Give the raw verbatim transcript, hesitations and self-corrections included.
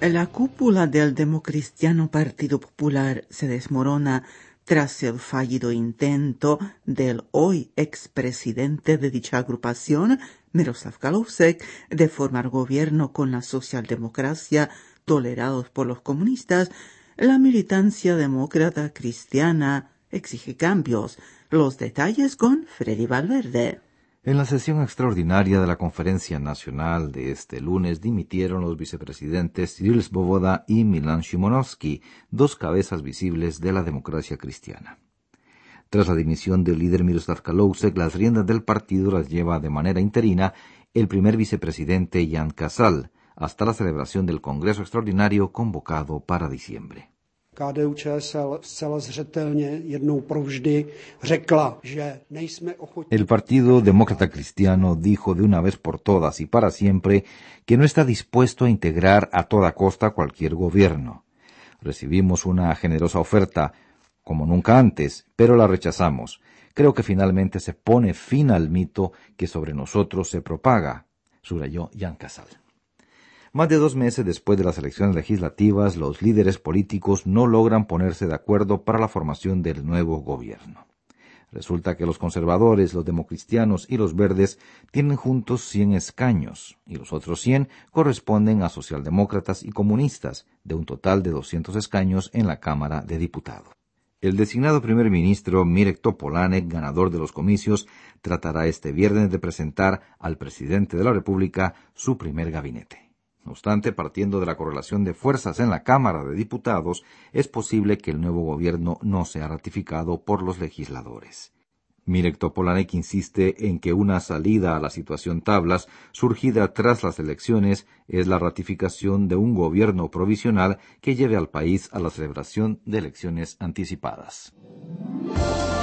La cúpula del Democristiano Partido Popular se desmorona tras el fallido intento del hoy expresidente de dicha agrupación, Miroslav Kalousek, de formar gobierno con la socialdemocracia tolerados por los comunistas. La militancia demócrata cristiana exige cambios. Los detalles con Freddy Valverde. En la sesión extraordinaria de la Conferencia Nacional de este lunes dimitieron los vicepresidentes Cyril Svoboda y Milan Szymanowski, dos cabezas visibles de la democracia cristiana. Tras la dimisión del líder Miroslav Kalousek, las riendas del partido las lleva de manera interina el primer vicepresidente Jan Kasal, hasta la celebración del Congreso Extraordinario convocado para diciembre. K D U Č S L zcela zřetelně jednou provždy řekla, že nejsme ochotní. El Partido Demócrata Cristiano dijo de una vez por todas y para siempre que no está dispuesto a integrar a toda costa cualquier gobierno. Recibimos una generosa oferta, como nunca antes, pero la rechazamos. Creo que finalmente se pone fin al mito que sobre nosotros se propaga, subrayó Jan Kasal. Más de dos meses después de las elecciones legislativas, los líderes políticos no logran ponerse de acuerdo para la formación del nuevo gobierno. Resulta que los conservadores, los democristianos y los verdes tienen juntos cien escaños, y los otros cien corresponden a socialdemócratas y comunistas, de un total de doscientos escaños en la Cámara de Diputados. El designado primer ministro Mirek Topolánek, ganador de los comicios, tratará este viernes de presentar al presidente de la República su primer gabinete. No obstante, partiendo de la correlación de fuerzas en la Cámara de Diputados, es posible que el nuevo gobierno no sea ratificado por los legisladores. Mirek Topolánek insiste en que una salida a la situación tablas, surgida tras las elecciones, es la ratificación de un gobierno provisional que lleve al país a la celebración de elecciones anticipadas.